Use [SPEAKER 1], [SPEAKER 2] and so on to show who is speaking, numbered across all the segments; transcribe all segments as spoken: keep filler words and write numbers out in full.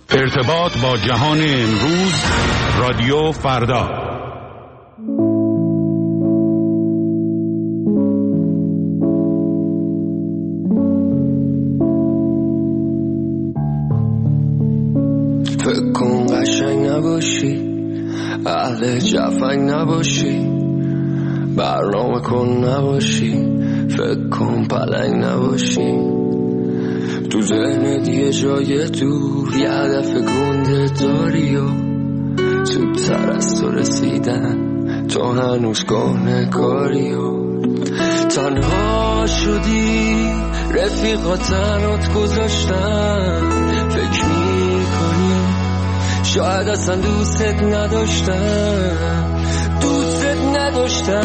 [SPEAKER 1] ارتباط با جهان امروز، رادیو فردا.
[SPEAKER 2] فکر کن قشنگ نباشی، اهل جفنگ نباشی، برنامه کن نباشی، فکر کن پلنگ نباشی، تو ذهنت یه جای دور یه هدف گنده داری و زودتر از تو رسیدن تو هنوز گونه کاری و تنها شدی، رفیقا تنات گذاشتن، فکر میکنی شاید اصلا دوستت نداشتن، دوستت نداشتن.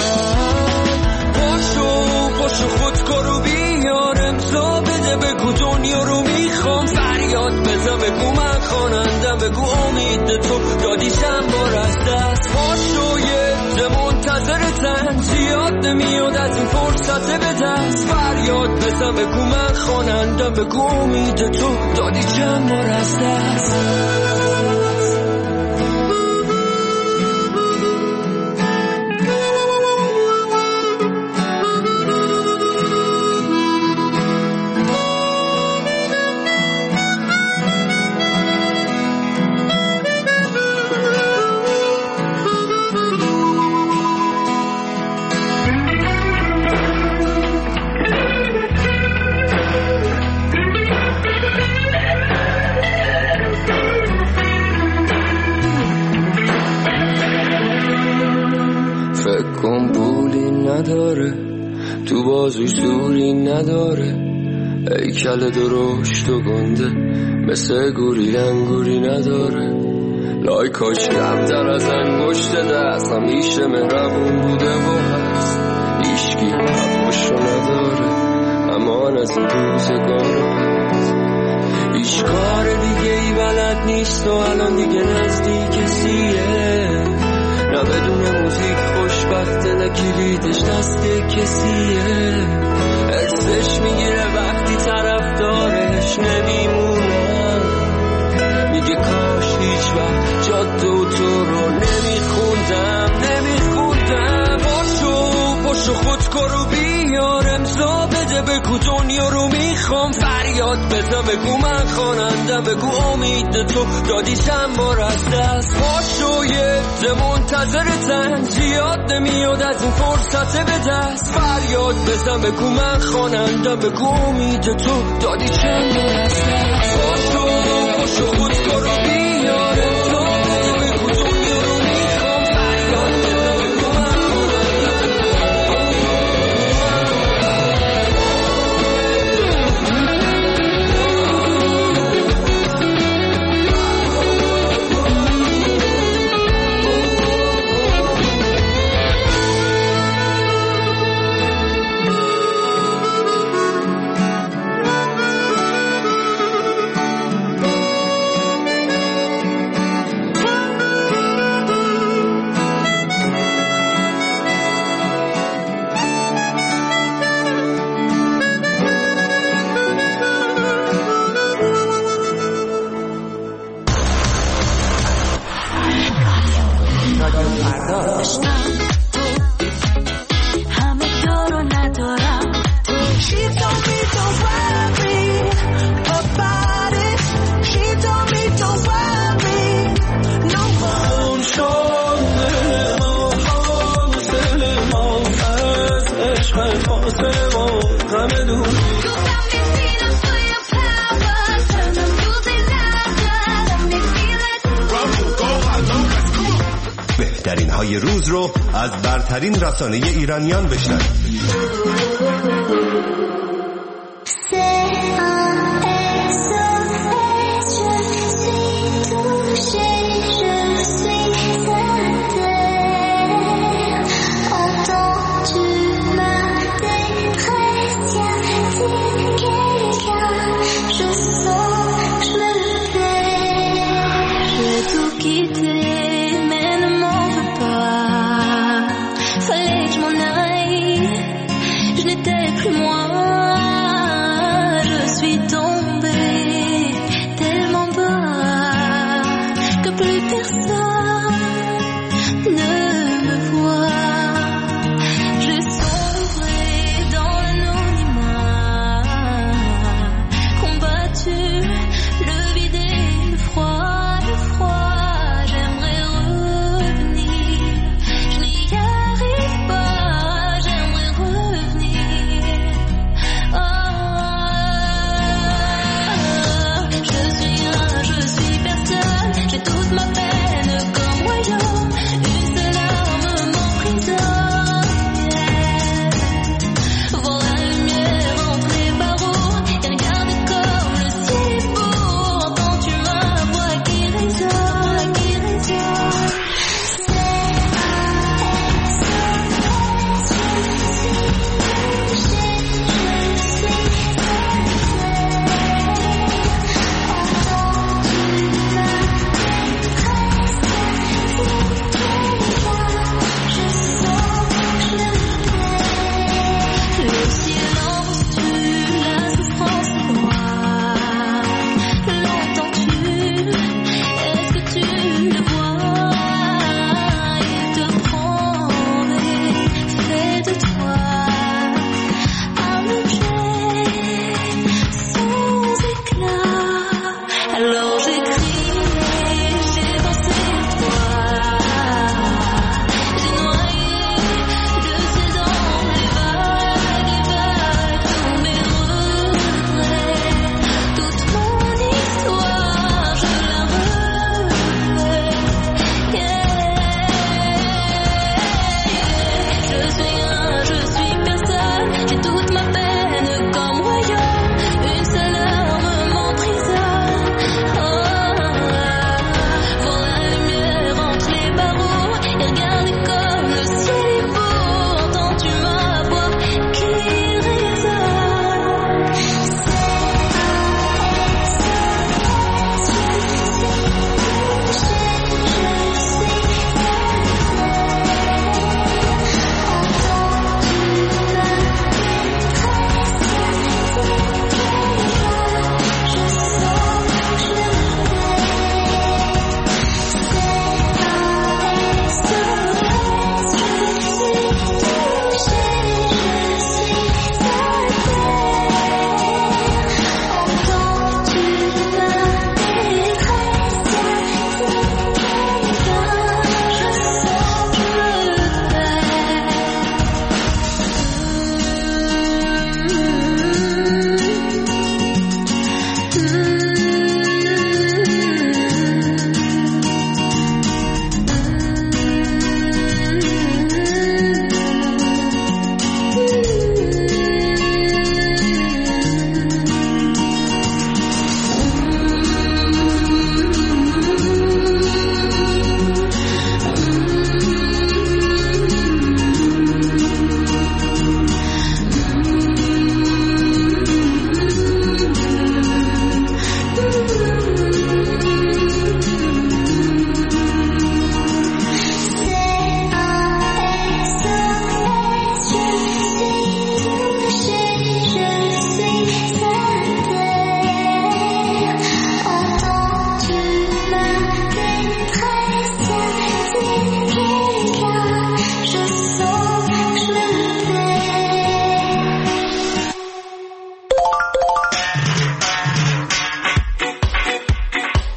[SPEAKER 2] پاشو پاشو خود کارو بیار، امضا بده بگو دنیا رو میخوام، فریاد بزن بگو من خوانندم، بگو امید تو دادی چند بار از دست. پاشو یه ده منتظرتن، زیاد نمیاد از این فرصت به دست، فریاد بزن بگو من خوانندم، بگو امید تو دادی چند بار از دست. نداره تو بازوی سوری نداره، هیکل درشت و گنده مثل گوری انگوری نداره، لایکاش کمتر از انگشت دست، همیشه مهربون بوده و هست، هیچکی حقشو نداره امان از این روزگارات، هیچ کار دیگه ای بلد نیست و الان دیگه نزدیک سیه، نه بدون موزیک خوشبخته، نه کلیدش دست کسیه، ارسش میگیره وقتی طرفدارش نمیمونن، میگه کاش هیچ وقت جاده و تو رو نمیخوندم نمیخوندم. پاشو پاشو خود کارو بیار، امضا بده بگو دنیا رو میخوام، فریاد بزن بگو من خوانندم، بگو امید تو دادی چند بار از دست. پاشو یه ده منتظرتن، زیاد نمیاد از این فرصت به دست، فریاد بزن بگو من خوانندم، بگو امید تو دادی چند بار از دست. پاشو پاشو خود کارو بیار، امضا بده بگو دنیا رو میخوام، فریاد بزن بگو من
[SPEAKER 3] بهترین های روز رو از برترین رسانه ایرانیان بشنوید.
[SPEAKER 4] Moi, je suis tombée tellement bas.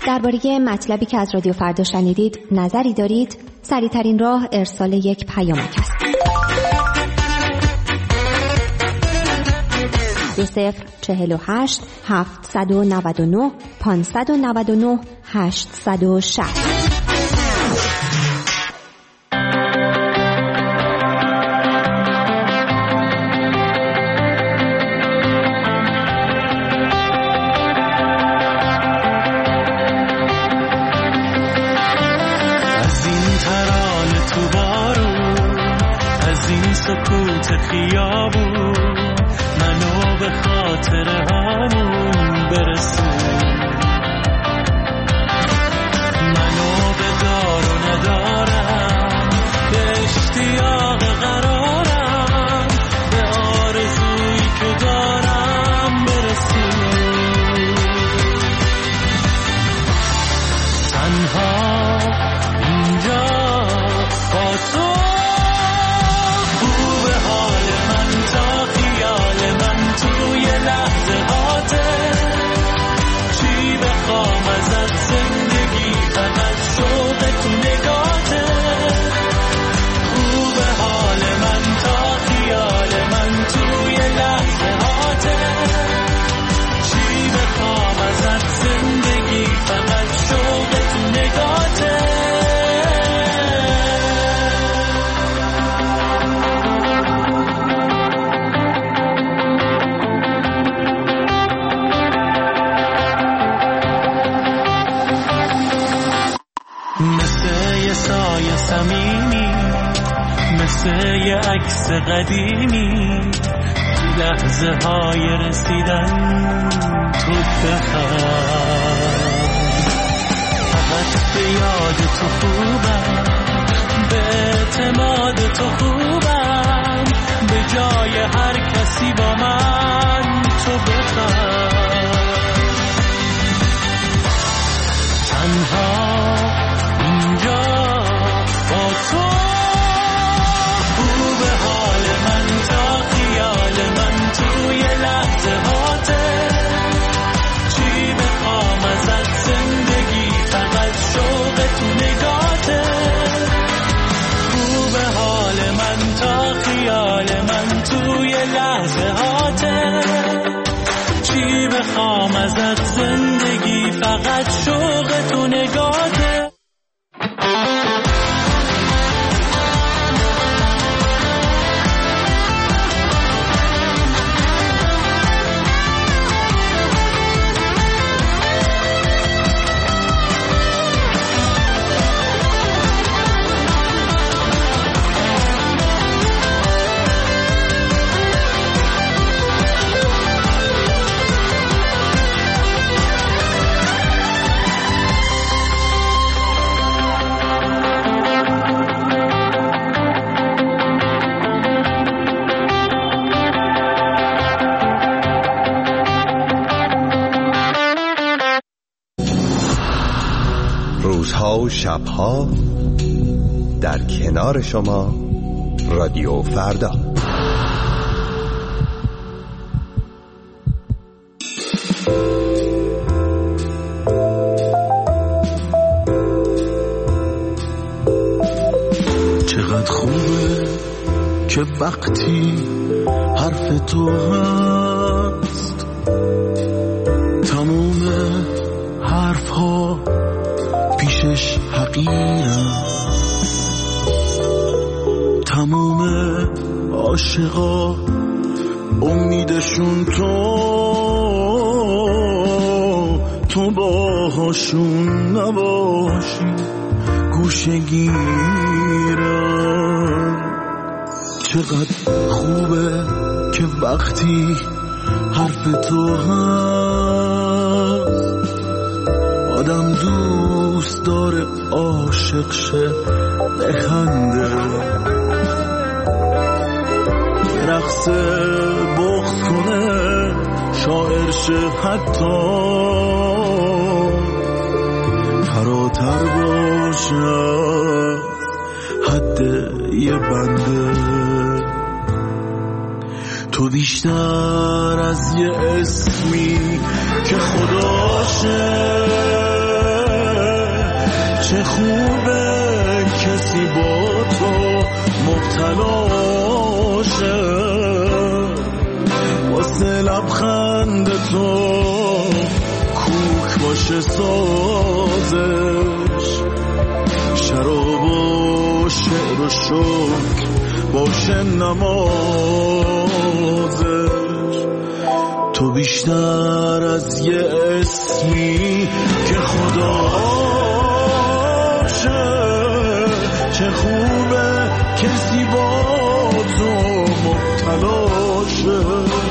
[SPEAKER 4] درباره مطلبی که از رادیو فردا شنیدید نظری دارید؟ سریع‌ترین راه ارسال یک پیامک است. دو صفر چهل و هشت هفتصد و نود و نه پانصد و نود و نه هشتصد و شصت.
[SPEAKER 5] سکوت خیابون منو به خاطر همون برسون، منو به دار و ندارم، به اشتیاق قرارم، به آرزویی که دارم برسون. تنها اینجا با تو یه عکس قدیمی لحظه های رسیدن تو بخواه، فقط به یاد تو خوبم، به اعتماد تو خوبم، به جای هر کسی با من تو بخواه. تنها اینجا با تو بخوام ازت زندگی فقط شوق تو نگاته.
[SPEAKER 3] روزها و شبها در کنار شما رادیو فردا.
[SPEAKER 5] چقدر خوبه که وقتی حرف تو هست تموم حرف ها پیشش حقیرم، تموم عاشقا امیدشون تو تو باهاشون نباشی گوشه گیرم. چقدر خوبه که وقتی حرف تو هست آدم دوست داره عاشق شه بخنده، رقص بغض کنه شاعر شه، حتی فراتر باشه حد یه بنده. تو بیشتر از یه اسمی که خداشه چه خوبه کسی با تو مبتلا شه، واسه لبخند تو کوک باشه سازش، شراب و شعر و شکر باشه نمازش. تو بیشتر از یه اسمی که خداشه، چه خوبه کسی با تو مبتلا شه،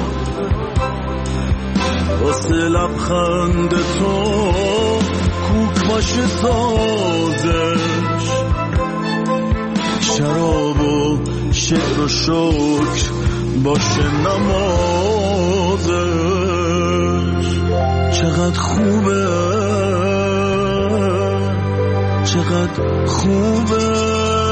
[SPEAKER 5] واسه لبخند تو کوک باشه سازش، شراب و شعر و شکر باشه نمازش. چقدر خوبه، چقدر خوبه.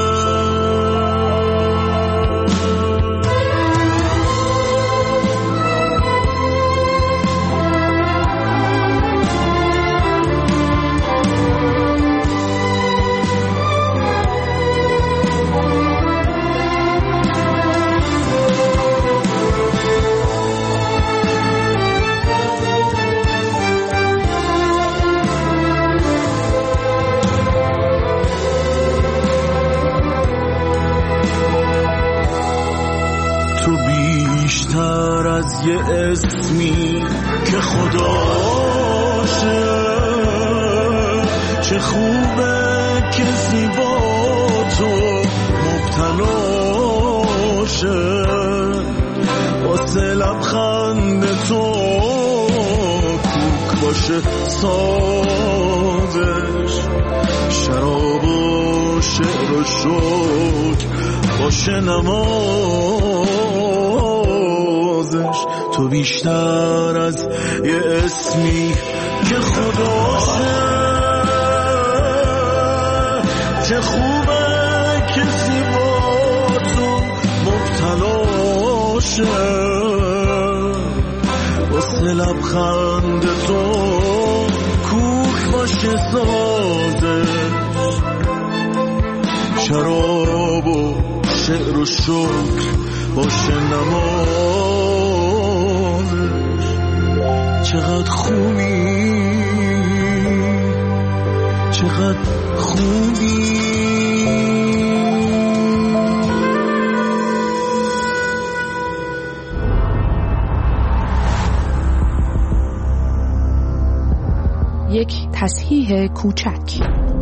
[SPEAKER 5] بیشتر از یه اسمی که خداشه، چه خوبه کسی با تو مبتلا شه، واسه لبخند تو کوک باشه سازش، شراب و شعر و شکر باشه نمازش. تو بیشتر از یه اسمی که خداشه، چه خوبه کسی با تو مبتلا شه، واسه لبخند تو کوک باشه سازش، شراب و شعر و شکر باشه نمازش. چقدر خوبی، چقدر خوبی.
[SPEAKER 6] یک تصحیح کوچک.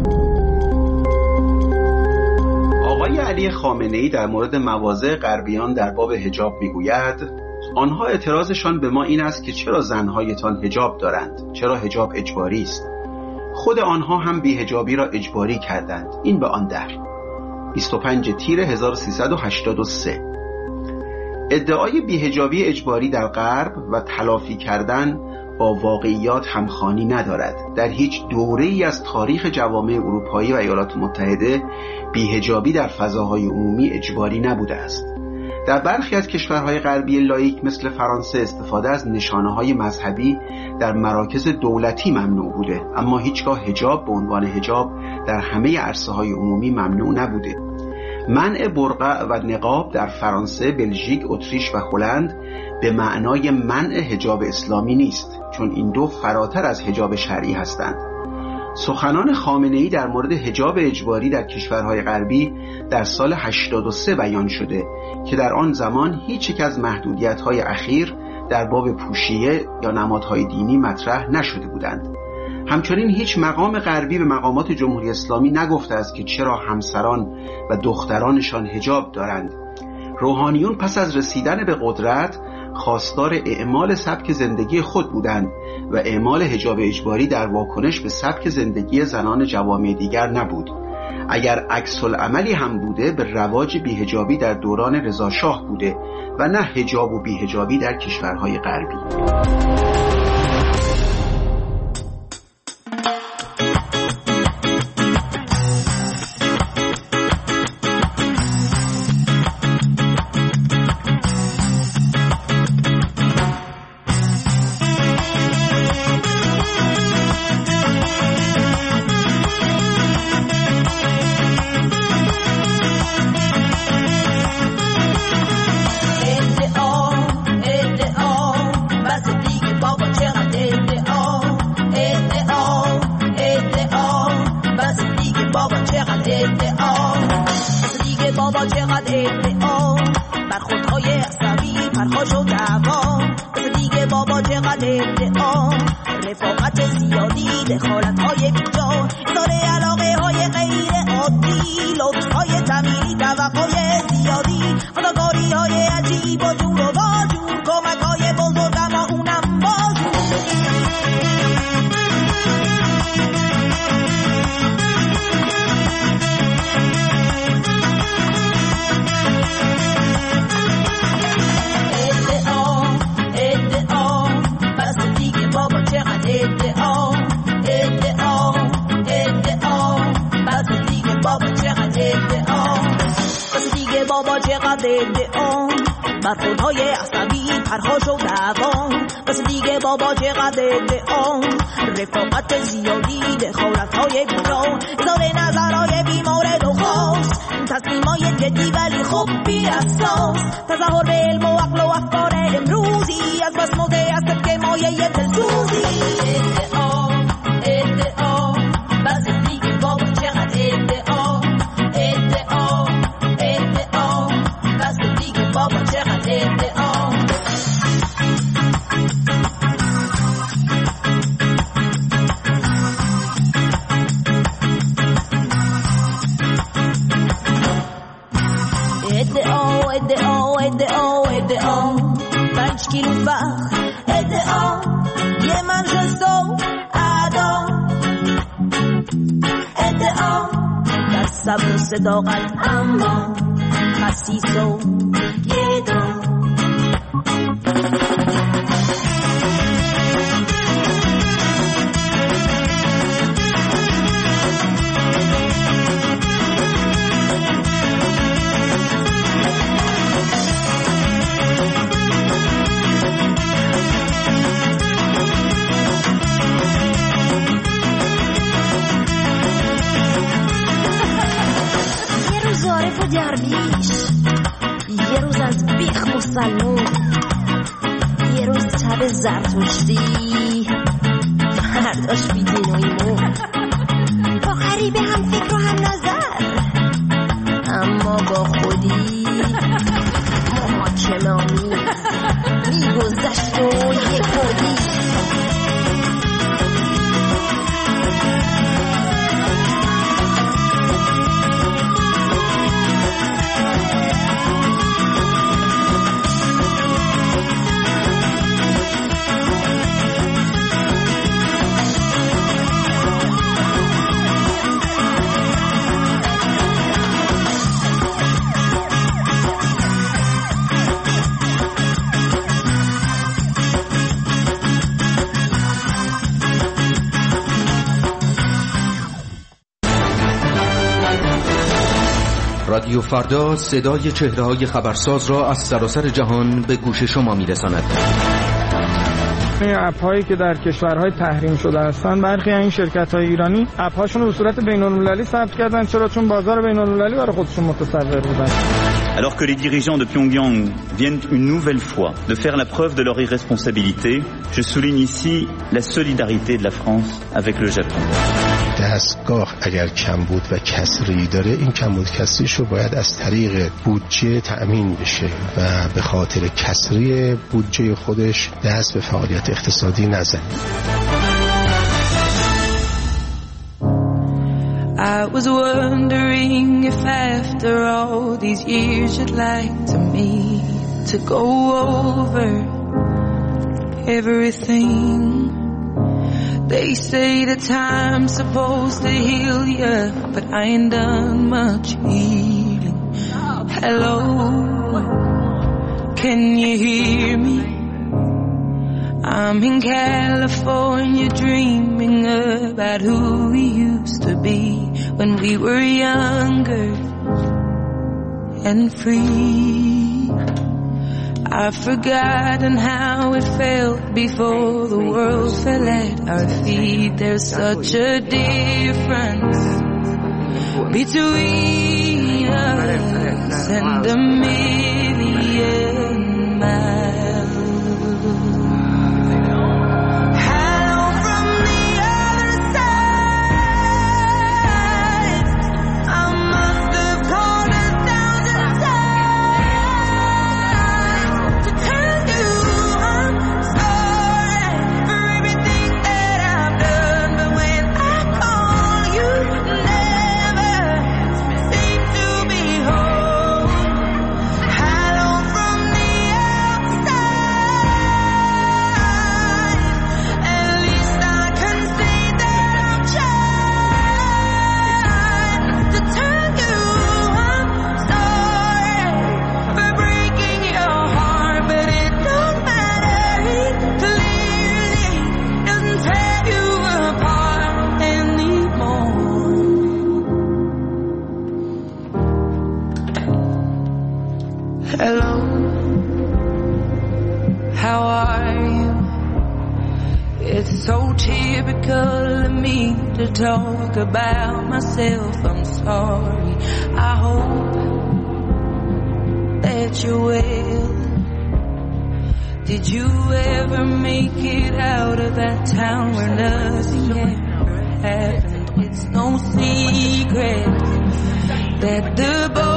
[SPEAKER 7] آقای علی خامنه‌ای در مورد مواضع غربیان در باب حجاب میگوید آنها اعتراضشان به ما این است که چرا زنهایتان حجاب دارند، چرا حجاب اجباری است. خود آنها هم بی‌حجابی را اجباری کردند. این به آن در. بیست و پنج تیر هزار و سیصد و هشتاد و سه. ادعای بی‌حجابی اجباری در غرب و تلافی کردن با واقعیات همخوانی ندارد. در هیچ دوره‌ای از تاریخ جوامع اروپایی و ایالات متحده بی‌حجابی در فضاهای عمومی اجباری نبوده است. در برخی از کشورهای غربی لاییک مثل فرانسه استفاده از نشانه‌های مذهبی در مراکز دولتی ممنوع بوده، اما هیچگاه حجاب به عنوان حجاب در همه عرصه‌های عمومی ممنوع نبوده. منع برقع و نقاب در فرانسه، بلژیک، اتریش و هلند به معنای منع حجاب اسلامی نیست، چون این دو فراتر از حجاب شرعی هستند. سخنان خامنه‌ای در مورد حجاب اجباری در کشورهای غربی در سال هشتاد و سه بیان شده که در آن زمان هیچ یک از محدودیت‌های اخیر در باب پوشیه یا نمادهای دینی مطرح نشده بودند. همچنین هیچ مقام غربی به مقامات جمهوری اسلامی نگفته است که چرا همسران و دخترانشان حجاب دارند. روحانیون پس از رسیدن به قدرت خواستار اعمال سبک زندگی خود بودند و اعمال حجاب اجباری در واکنش به سبک زندگی زنان جوامع دیگر نبود. اگر عکس العملی هم بوده به رواج بی‌حجابی در دوران رضا شاه بوده و نه حجاب و بی‌حجابی در کشورهای غربی.
[SPEAKER 8] دخالت‌های بیجا، داره علاقه های غیر عادی، لطف‌های تمیلی، توقع‌های زیادی، خداگاری های عجیب و جور و واجور، کمک‌های بزرگ اما اونم بازور. بابا چقدر ادعا، برخوردهای عصبی پرخاش و دوام. بس دیگه بابا چقدر ادعا، رفاقت زیادی، دخالت‌های بیجا، اظهار نظرهای بیمورد و خاص، تصمیمای جدی ولی خب بی اساس، تظاهر به علم و عقل و افکار امروزی، از بس متأسف که مایه دلسوزی. ادعا ادعا بس دیگه بابا چقدر ادعا، ادعا ادعا بس دیگه بابا چقدر ادعا. ادعا ادعا ادعا ادعا پنج کیلو فخر، ادعا یه منشستو ادا، ادعا در صبر و صداقت اما خسیس و یه دو. درویش، یه روز از بیخ مسلمون، یه روز تب زرتشتی، فرداش بیدین و ایمون، با غریبه هم فکر و هم نظر، اما با خودی محاکمه‌آمیز میگذشت و یه کودی.
[SPEAKER 9] رادیو فردا صدای چهره‌های خبرساز را از سراسر جهان به گوش شما می‌رساند.
[SPEAKER 10] این اپ‌هایی که در کشورهای تحریم شده هستند، برخی از این شرکت‌های ایرانی اپ‌هاشون رو به صورت بین‌المللی ثبت کردن. چرا؟ چون بازار بین‌المللی برای خودشون متصور بودن.
[SPEAKER 11] Alors que les dirigeants de Pyongyang viennent une nouvelle fois de faire la preuve de leur irresponsabilité, je souligne ici la solidarité de la France avec le Japon.
[SPEAKER 12] دستگاه اگر کمبود و کسری داره، این کمبود کسریش رو باید از طریق بودجه تأمین بشه و به خاطر کسری بودجه خودش دست به فعالیت اقتصادی نزنه.
[SPEAKER 13] I was wondering if after all these years you'd like to meet to go over everything. They say the time's supposed to heal ya, but I ain't done much healing. Hello, can you hear me? I'm in California dreaming about who we used to be when we were younger and free. I've forgotten how it felt before the world fell at our feet. There's such a difference between us and a million miles. to talk about myself. I'm sorry. I hope that you're well. Did you ever make it out of that town where nothing ever happened? It's no secret that the boy